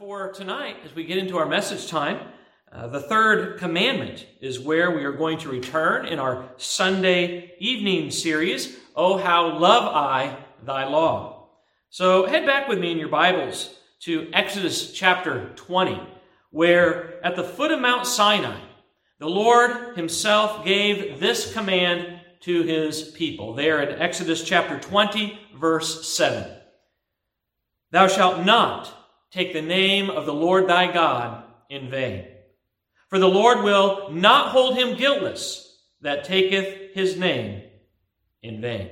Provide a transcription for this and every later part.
for tonight, as we get into our message time, the third commandment is where we are going to return in our Sunday evening series, Oh, How Love I Thy Law. So head back with me in your Bibles to Exodus chapter 20, where at the foot of Mount Sinai, the Lord himself gave this command to his people. There in Exodus chapter 20, verse 7. Thou shalt not take the name of the Lord thy God in vain. For the Lord will not hold him guiltless that taketh his name in vain.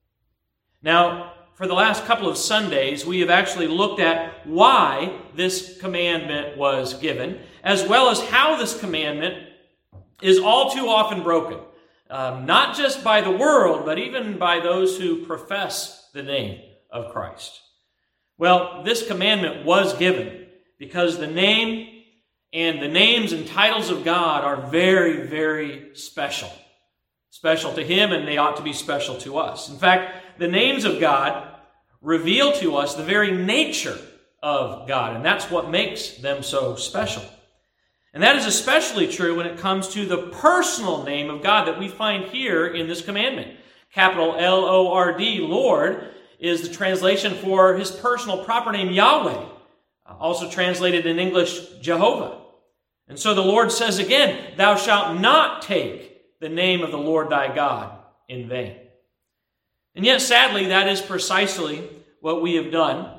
Now, for the last couple of Sundays, we have actually looked at why this commandment was given, as well as how this commandment is all too often broken. Not just by the world, but even by those who profess the name of Christ. Well, this commandment was given because the name and the names and titles of God are very, very special. Special to him, and they ought to be special to us. In fact, the names of God reveal to us the very nature of God, and that's what makes them so special. And that is especially true when it comes to the personal name of God that we find here in this commandment. Capital L-O-R-D, Lord, is the translation for his personal proper name, Yahweh, also translated in English, Jehovah. And so the Lord says again, thou shalt not take the name of the Lord thy God in vain. And yet, sadly, that is precisely what we have done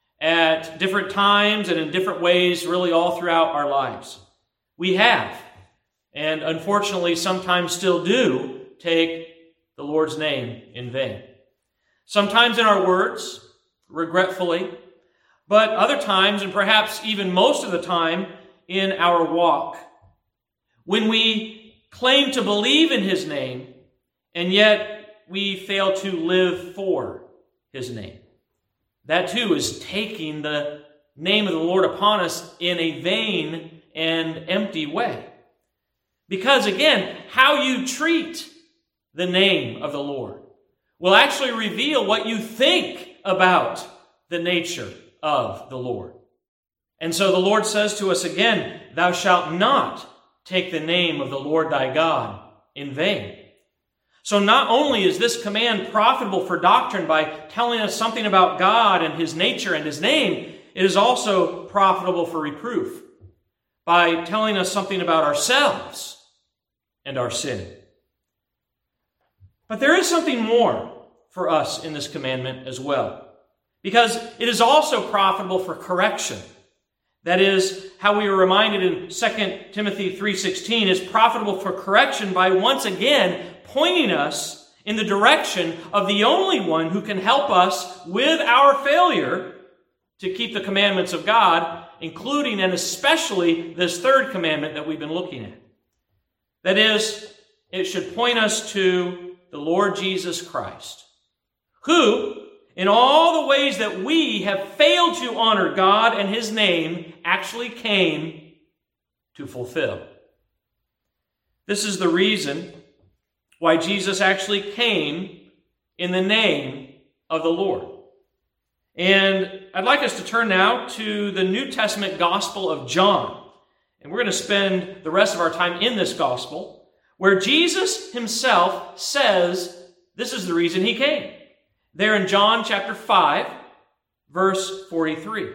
at different times and in different ways, really all throughout our lives. We have, and unfortunately sometimes still do, take the Lord's name in vain. Sometimes in our words, regretfully, but other times, and perhaps even most of the time, in our walk. When we claim to believe in his name, and yet we fail to live for his name. That too is taking the name of the Lord upon us in a vain and empty way. Because again, how you treat the name of the Lord will actually reveal what you think about the nature of the Lord. And so the Lord says to us again, thou shalt not take the name of the Lord thy God in vain. So not only is this command profitable for doctrine by telling us something about God and his nature and his name, it is also profitable for reproof by telling us something about ourselves and our sin. But there is something more for us in this commandment as well, because it is also profitable for correction. That is, how we are reminded in 2 Timothy 3:16 is profitable for correction by once again pointing us in the direction of the only one who can help us with our failure to keep the commandments of God, including and especially this third commandment that we've been looking at. That is, it should point us to the Lord Jesus Christ, who, in all the ways that we have failed to honor God and his name, actually came to fulfill. This is the reason why Jesus actually came in the name of the Lord. And I'd like us to turn now to the New Testament Gospel of John. And we're going to spend the rest of our time in this gospel, where Jesus himself says this is the reason he came. There in John chapter 5, verse 43.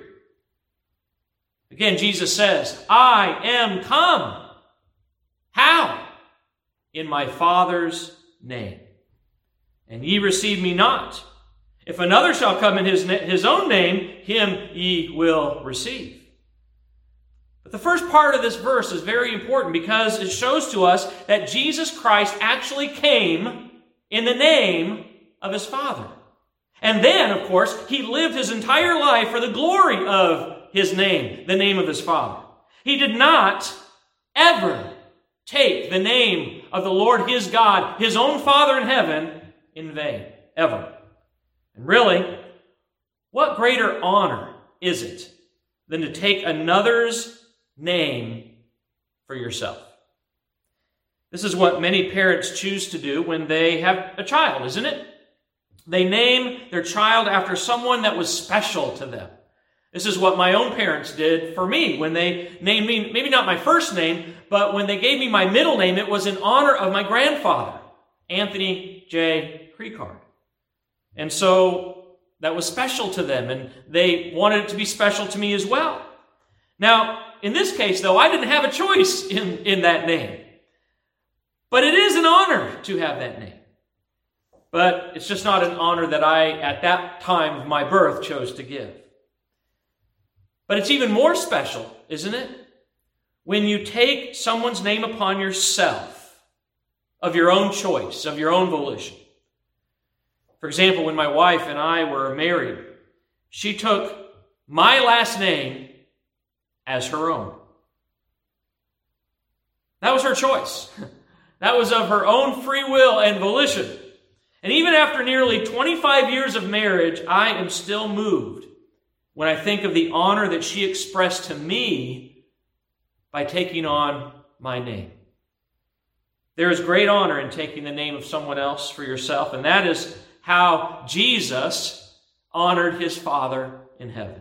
Again, Jesus says, I am come. How? In my Father's name. And ye receive me not. If another shall come in his own name, him ye will receive. But the first part of this verse is very important because it shows to us that Jesus Christ actually came in the name of his Father. And then, of course, he lived his entire life for the glory of his name, the name of his Father. He did not ever take the name of the Lord his God, his own Father in heaven, in vain. Ever. And really, what greater honor is it than to take another's name for yourself? This is what many parents choose to do when they have a child, isn't it? They name their child after someone that was special to them. This is what my own parents did for me when they named me, maybe not my first name, but when they gave me my middle name, it was in honor of my grandfather, Anthony J. Precard. And so that was special to them, and they wanted it to be special to me as well. Now, in this case, though, I didn't have a choice in that name. But it is an honor to have that name. But it's just not an honor that I, at that time of my birth, chose to give. But it's even more special, isn't it? When you take someone's name upon yourself, of your own choice, of your own volition. For example, when my wife and I were married, she took my last name as her own. That was her choice. That was of her own free will and volition. And even after nearly 25 years of marriage, I am still moved when I think of the honor that she expressed to me by taking on my name. There is great honor in taking the name of someone else for yourself, and that is how Jesus honored his Father in heaven.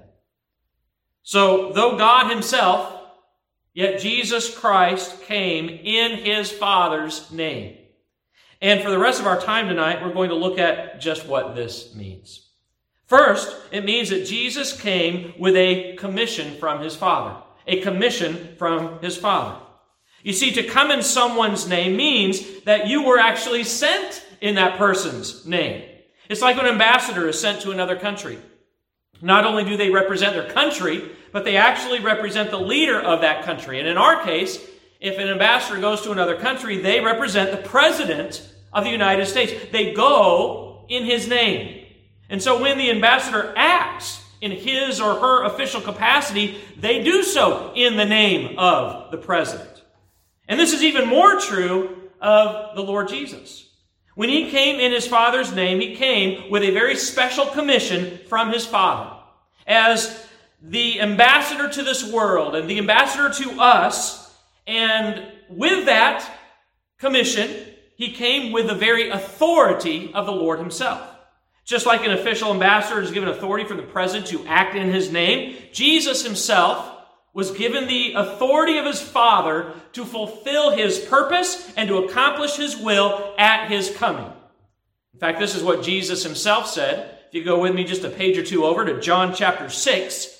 So, though God himself, yet Jesus Christ came in his Father's name. And for the rest of our time tonight, we're going to look at just what this means. First, it means that Jesus came with a commission from his Father. A commission from his Father. You see, to come in someone's name means that you were actually sent in that person's name. It's like when an ambassador is sent to another country. Not only do they represent their country, but they actually represent the leader of that country. And in our case, if an ambassador goes to another country, they represent the President of the United States. They go in his name. And so when the ambassador acts in his or her official capacity, they do so in the name of the President. And this is even more true of the Lord Jesus. When he came in his Father's name, he came with a very special commission from his Father. As the ambassador to this world and the ambassador to us, and with that commission, he came with the very authority of the Lord himself. Just like an official ambassador is given authority from the president to act in his name, Jesus himself was given the authority of his Father to fulfill his purpose and to accomplish his will at his coming. In fact, this is what Jesus himself said. If you go with me just a page or two over to John chapter 6,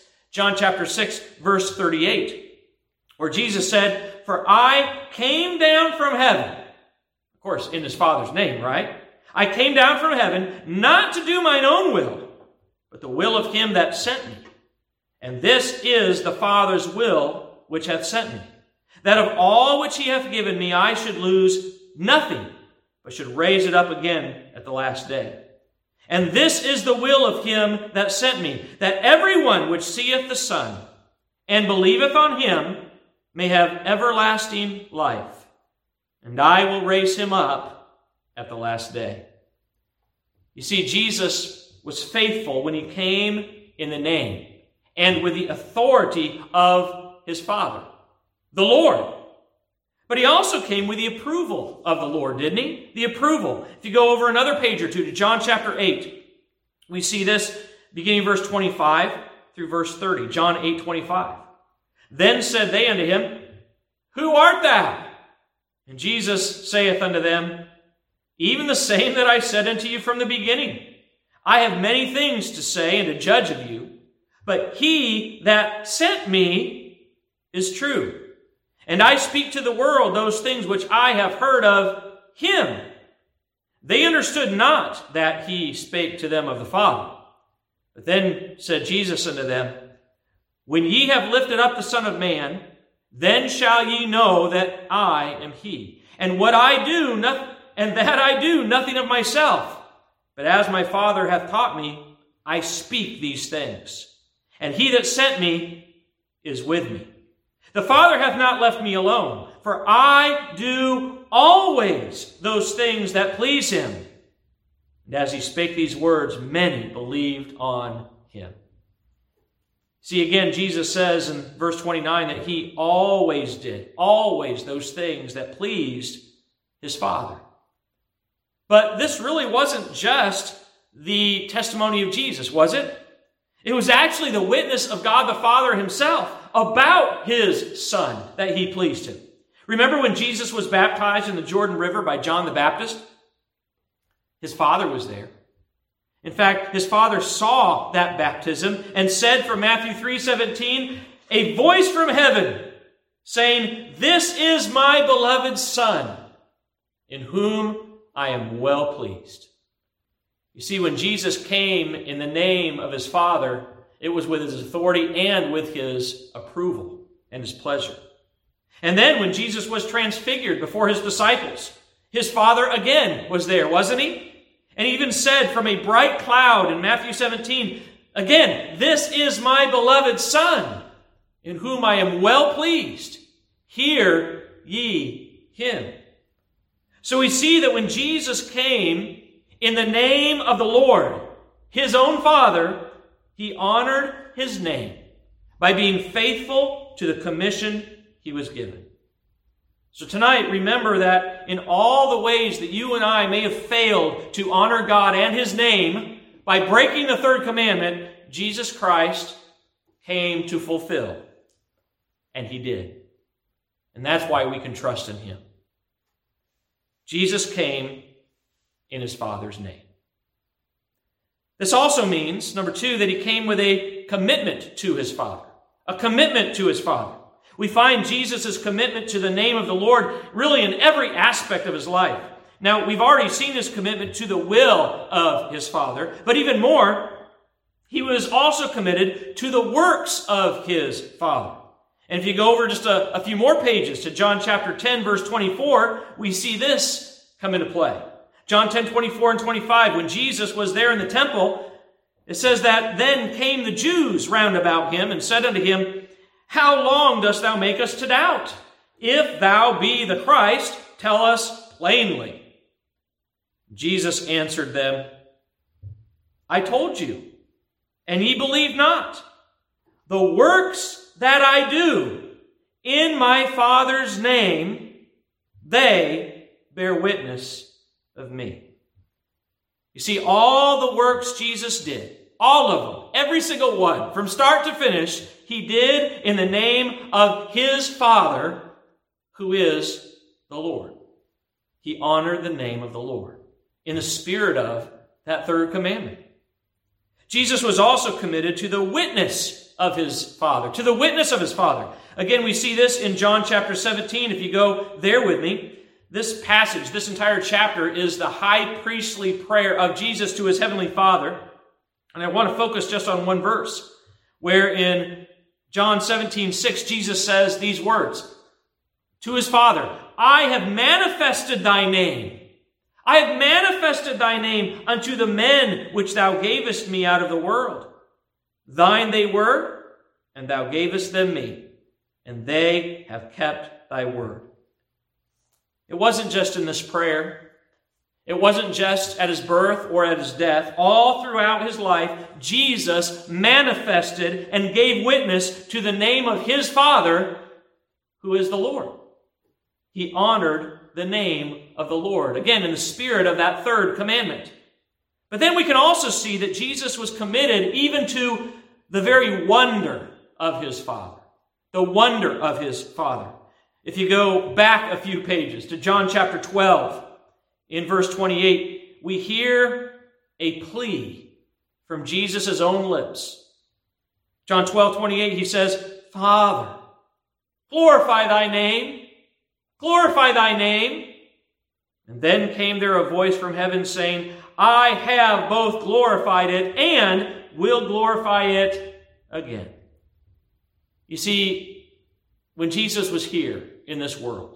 verse 38, where Jesus said, "For I came down from heaven," of course, in his Father's name, right? "I came down from heaven not to do mine own will, but the will of him that sent me. And this is the Father's will which hath sent me, that of all which he hath given me I should lose nothing, but should raise it up again at the last day. And this is the will of him that sent me, that everyone which seeth the Son and believeth on him may have everlasting life. And I will raise him up at the last day." You see, Jesus was faithful when he came in the name and with the authority of his Father, the Lord. But he also came with the approval of the Lord, didn't he? The approval. If you go over another page or two to John chapter 8, we see this beginning verse 25 through verse 30. John 8:25. "Then said they unto him, Who art thou? And Jesus saith unto them, Even the same that I said unto you from the beginning. I have many things to say and to judge of you, but he that sent me is true. And I speak to the world those things which I have heard of him. They understood not that he spake to them of the Father. But then said Jesus unto them, When ye have lifted up the Son of Man, then shall ye know that I am he. And what I do, that I do nothing of myself, but as my Father hath taught me, I speak these things. And he that sent me is with me. The Father hath not left me alone, for I do always those things that please him. And as he spake these words, many believed on him." See, again, Jesus says in verse 29 that he always did, always those things that pleased his Father. But this really wasn't just the testimony of Jesus, was it? It was actually the witness of God the Father himself about his Son that he pleased him. Remember when Jesus was baptized in the Jordan River by John the Baptist? His Father was there. In fact, his Father saw that baptism and said from Matthew 3:17, a voice from heaven saying, "This is my beloved Son, in whom I am well pleased." You see, when Jesus came in the name of his Father, it was with his authority and with his approval and his pleasure. And then when Jesus was transfigured before his disciples, his Father again was there, wasn't he? And he even said from a bright cloud in Matthew 17, again, "This is my beloved Son, in whom I am well pleased. Hear ye him." So we see that when Jesus came in the name of the Lord, his own Father, he honored his name by being faithful to the commission he was given. So tonight, remember that in all the ways that you and I may have failed to honor God and his name by breaking the third commandment, Jesus Christ came to fulfill. And he did. And that's why we can trust in him. Jesus came in his Father's name. This also means, number two, that he came with a commitment to his Father. A commitment to his Father. We find Jesus' commitment to the name of the Lord really in every aspect of his life. Now, we've already seen his commitment to the will of his Father, but even more, he was also committed to the works of his Father. And if you go over just a few more pages to John chapter 10, verse 24, we see this come into play. John 10, 24 and 25, when Jesus was there in the temple, it says that then came the Jews round about him and said unto him, "How long dost thou make us to doubt? If thou be the Christ, tell us plainly." Jesus answered them, "I told you, and ye believe not. The works that I do in my Father's name, they bear witness of me." You see, all the works Jesus did, all of them, every single one, from start to finish, he did in the name of his Father, who is the Lord. He honored the name of the Lord in the spirit of that third commandment. Jesus was also committed to the witness of his Father, to the witness of his Father. Again, we see this in John chapter 17. If you go there with me, this passage, this entire chapter is the high priestly prayer of Jesus to his heavenly Father. And I want to focus just on one verse, where in John 17:6, Jesus says these words to his Father, "I have manifested thy name. I have manifested thy name unto the men which thou gavest me out of the world. Thine they were, and thou gavest them me, and they have kept thy word." It wasn't just in this prayer. It wasn't just at his birth or at his death. All throughout his life, Jesus manifested and gave witness to the name of his Father, who is the Lord. He honored the name of the Lord, again, in the spirit of that third commandment. But then we can also see that Jesus was committed even to the very wonder of his Father. The wonder of his Father. If you go back a few pages to John chapter 12, in verse 28, we hear a plea from Jesus' own lips. John 12:28, he says, "Father, glorify thy name, glorify thy name." And then came there a voice from heaven saying, "I have both glorified it and will glorify it again." You see, when Jesus was here in this world,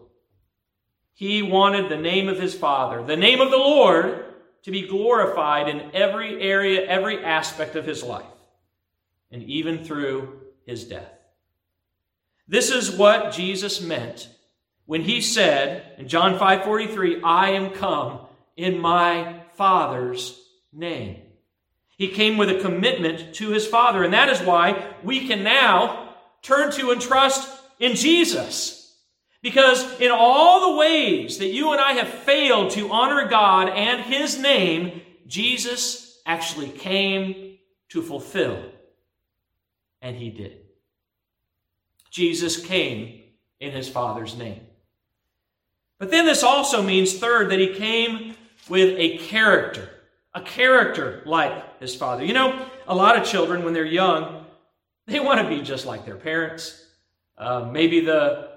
he wanted the name of his Father, the name of the Lord, to be glorified in every area, every aspect of his life, and even through his death. This is what Jesus meant when he said in John 5:43, "I am come in my Father's name." He came with a commitment to his Father, and that is why we can now turn to and trust in Jesus. Because in all the ways that you and I have failed to honor God and his name, Jesus actually came to fulfill And he did. Jesus came in his Father's name. But then this also means, third, that he came with a character like his Father. You know, a lot of children, when they're young, they want to be just like their parents. Maybe the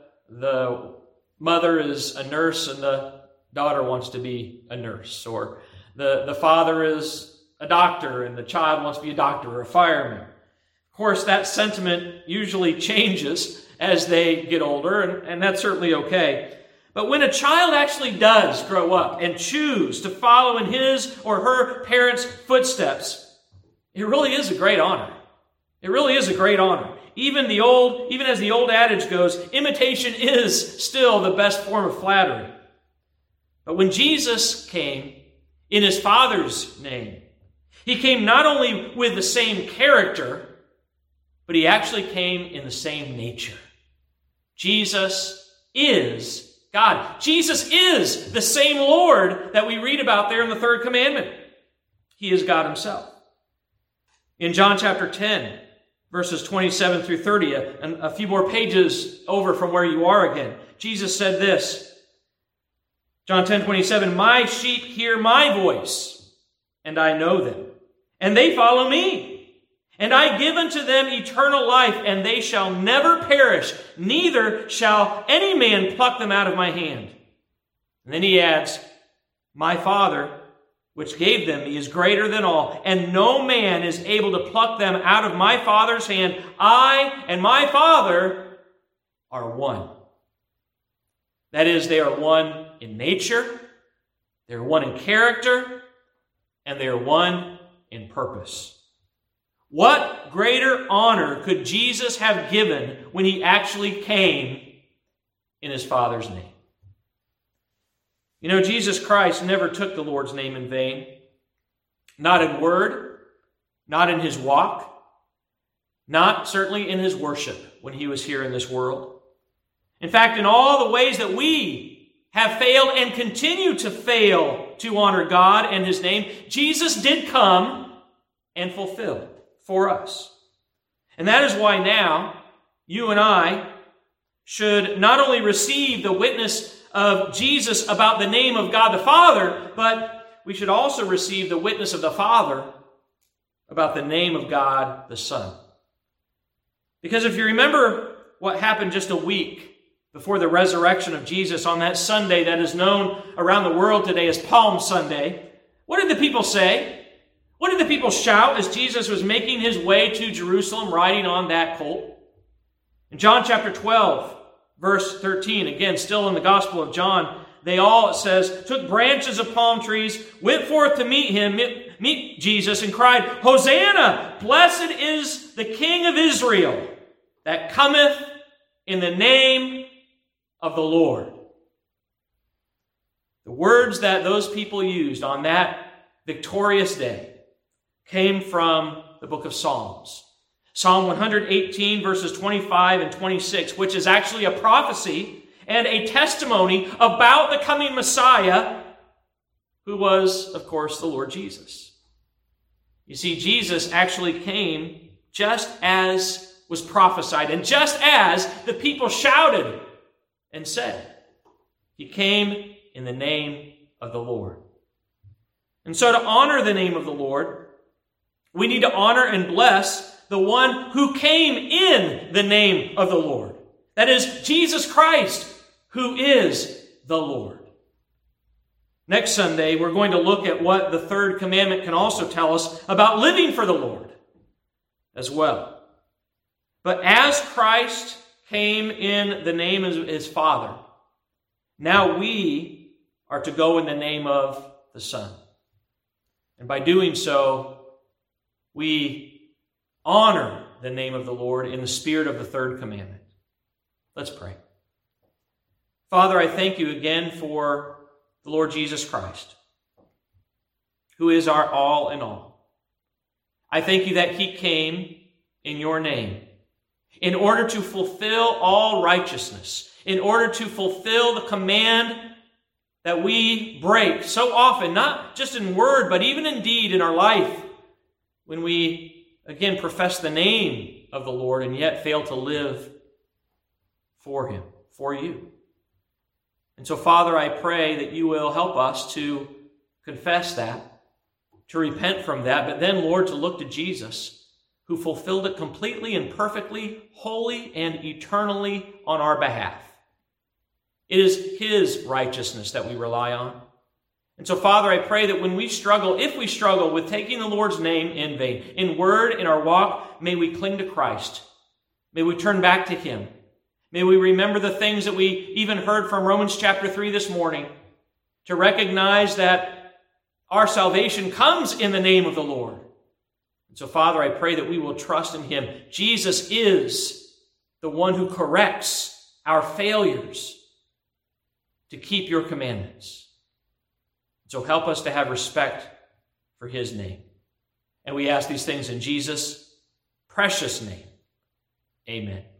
mother is a nurse and the daughter wants to be a nurse. Or the father is a doctor and the child wants to be a doctor or a fireman. Of course, that sentiment usually changes as they get older, and that's certainly okay. But when a child actually does grow up and choose to follow in his or her parents' footsteps, it really is a great honor. It really is a great honor. Even as the old adage goes, imitation is still the best form of flattery. But when Jesus came in his Father's name, he came not only with the same character, but he actually came in the same nature. Jesus is God. Jesus is the same Lord that we read about there in the third commandment. He is God himself. In John chapter 10, verses 27 through 30, a few more pages over from where you are again, Jesus said this, John 10:27, "My sheep hear my voice, and I know them, and they follow me. And I give unto them eternal life, and they shall never perish, neither shall any man pluck them out of my hand." And then he adds, "My Father, which gave them me, is greater than all, and no man is able to pluck them out of my Father's hand. I and my Father are one." That is, they are one in nature, they are one in character, and they are one in purpose. What greater honor could Jesus have given when he actually came in his Father's name? You know, Jesus Christ never took the Lord's name in vain. Not in word, not in his walk, not certainly in his worship when he was here in this world. In fact, in all the ways that we have failed and continue to fail to honor God and his name, Jesus did come and fulfill for us. And that is why now you and I should not only receive the witness of Jesus about the name of God the Father, but we should also receive the witness of the Father about the name of God the Son. Because if you remember what happened just a week before the resurrection of Jesus on that Sunday that is known around the world today as Palm Sunday, what did the people say? What did the people shout as Jesus was making his way to Jerusalem riding on that colt? In John chapter 12, verse 13, again, still in the Gospel of John, they all, it says, took branches of palm trees, went forth to meet Jesus, and cried, "Hosanna! Blessed is the King of Israel that cometh in the name of the Lord." The words that those people used on that victorious day came from the book of Psalms. Psalm 118, verses 25 and 26, which is actually a prophecy and a testimony about the coming Messiah, who was, of course, the Lord Jesus. You see, Jesus actually came just as was prophesied, and just as the people shouted and said. He came in the name of the Lord. And so to honor the name of the Lord, we need to honor and bless the one who came in the name of the Lord. That is, Jesus Christ, who is the Lord. Next Sunday, we're going to look at what the third commandment can also tell us about living for the Lord as well. But as Christ came in the name of his Father, now we are to go in the name of the Son. And by doing so, we honor the name of the Lord in the spirit of the third commandment. Let's pray. Father, I thank you again for the Lord Jesus Christ, who is our all in all. I thank you that he came in your name in order to fulfill all righteousness, in order to fulfill the command that we break so often, not just in word, but even in deed in our life, when we, again, profess the name of the Lord and yet fail to live for him, for you. And so, Father, I pray that you will help us to confess that, to repent from that, but then, Lord, to look to Jesus, who fulfilled it completely and perfectly, wholly and eternally on our behalf. It is his righteousness that we rely on. And so, Father, I pray that when we struggle, if we struggle with taking the Lord's name in vain, in word, in our walk, may we cling to Christ. May we turn back to him. May we remember the things that we even heard from Romans chapter 3 this morning, to recognize that our salvation comes in the name of the Lord. And so, Father, I pray that we will trust in him. Jesus is the one who corrects our failures to keep your commandments. So help us to have respect for his name. And we ask these things in Jesus' precious name. Amen.